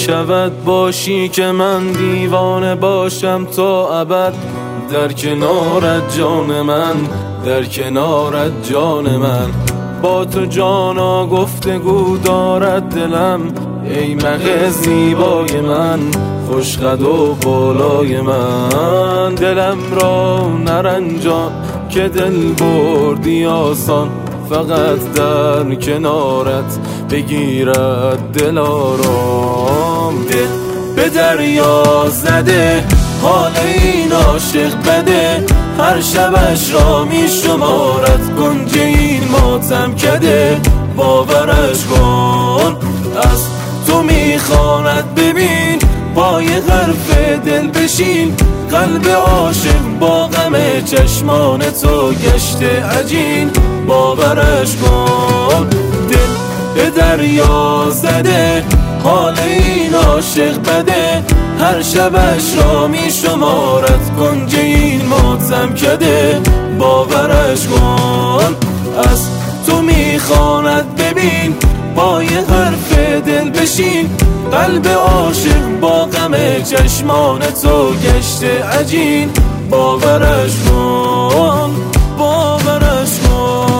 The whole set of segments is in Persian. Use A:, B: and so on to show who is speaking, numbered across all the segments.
A: شود باشی که من دیوانه باشم تا ابد در کنارت جان من، در کنارت جان من. با تو جانا گفتگو دارد دلم، ای مه زیبای من، خوشقد و بالای من. دلم را نرنجان که دل بردی آسان، فقط در کنارت بگیرد دل آرام. دل به دریا زده، حال این عاشق بده، هر شبش را می شمارد گنج این ماتم کده. باورش کن از تو می خواند، ببین پای حرف دل بشین. قلب عاشق با غم چشمان تو گشته عجین. باورش کن دل به دریا زده، حال این عاشق بده، هر شبش را می شمارد گنج این ماتم کده. باورش کن از تو می خواند، ببین پای حرف دل بشین. قلب عاشق با غم چشمان تو گشته عجین. باورش کن، باورش کن.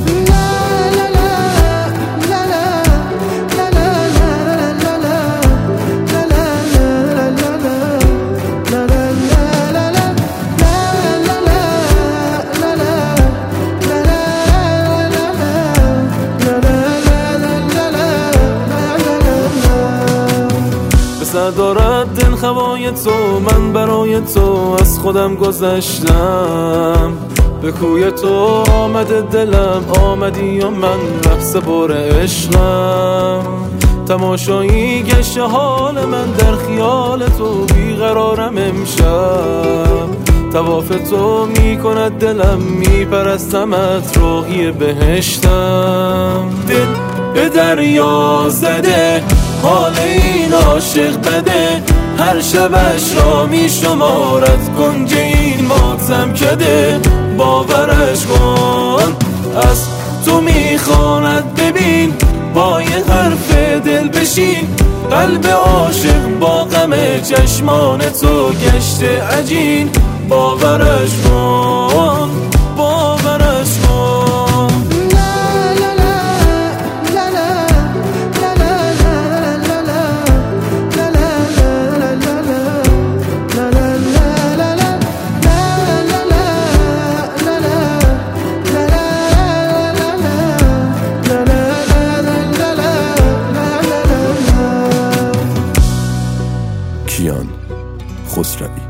A: دارد دل خوای تو، من برای تو از خودم گذشتم. به کوی تو آمده دلم، آمدی و من نفس بر عشقم. تماشایی گشت حال من، در خیال تو بیقرارم امشب. طواف تو می کند دلم، می پرستمت راهی بهشتم. دل به دریا زده، حال این عاشق بده، هر شبش را می شمارد گنج این ماتم کده. باورش کن از تو می خواند، ببین پای حرف دل بشین. قلب عاشق با غم چشمان تو گشته عجین. باورش کن، باورش کن.
B: کیان خسروی.